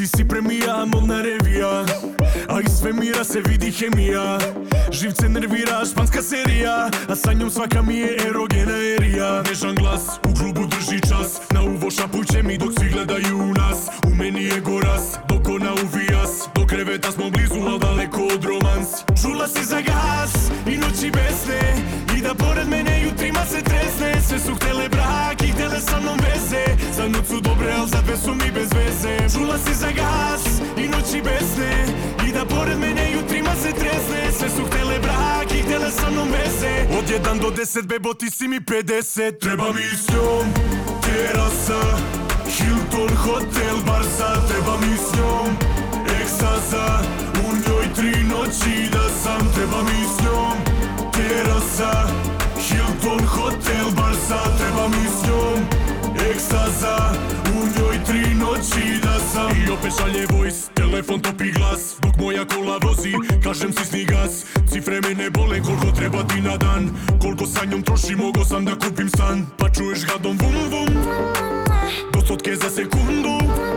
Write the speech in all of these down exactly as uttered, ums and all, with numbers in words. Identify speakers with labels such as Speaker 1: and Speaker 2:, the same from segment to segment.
Speaker 1: Ti si premija, modna revija, a iz svemira se vidi hemija. Živce nervira, španska serija, a sa njom svaka mi je erogena erija. Nežan glas, u klubu drži čas, na uvo šapuće mi dok svi gledaju u nas. U meni je goras, dok ona uvijas, do kreveta smo blizu, al daleko od romans. Čula si za gas i noći besne, i da pored mene jutrima se tresne. Sve su htele brak i htele sa mnom veze, za noć su dobre, al za dve su mi bez veze. Čula si za gas i noći besne, i da pored mene jutrima se tresne. Sve su htele brak i htele sa mnom veze. Od jedan do deset, bebo ti si mi pedeset. Treba mi s njom terasa, Hilton, hotel, Barsa. Treba mi s njom ekstaza, u njoj tri noći da sam. Treba mi s njom terasa, Hilton, hotel, Barsa. Treba mi s njom ekstaza, u njoj tri noći da sam. I opet šalje voice, telefon topi glas, dok moja kola vozi, kažem sisni gas. Cifre me ne bole, koliko treba ti na dan, koliko sa njom trošim, mogo sam da kupim stan. Pa čuješ gadom vum vum, do stotke za sekundu,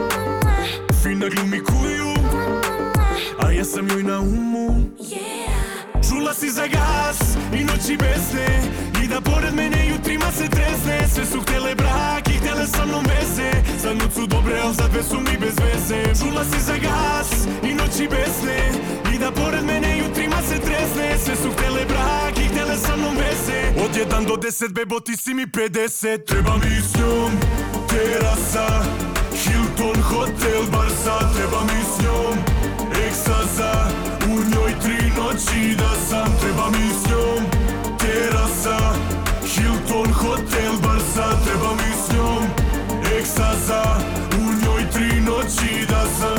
Speaker 1: fina glumi kuju, a ja sam joj na umu. Čula si za gas i noći besne, i da pored mene jutrima se tresne. Sve su htele brak i htele sa mnom veze, za noć su dobre, al za dve su mi bez veze. Čula si za gas i noći besne, i da pored mene jutrima se tresne. Sve su htele brak i htele sa mnom veze. Od jedan do deset, bebo ti si mi pedeset. Treba mi s njom terasa, Hilton, hotel, Barsa. Treba mi s njom ekstaza, u njoj tri noći da sam. Treba mi s njom terasa, Hilton, hotel, Barsa. Treba mi s njom ekstaza, u njoj tri noći da sam.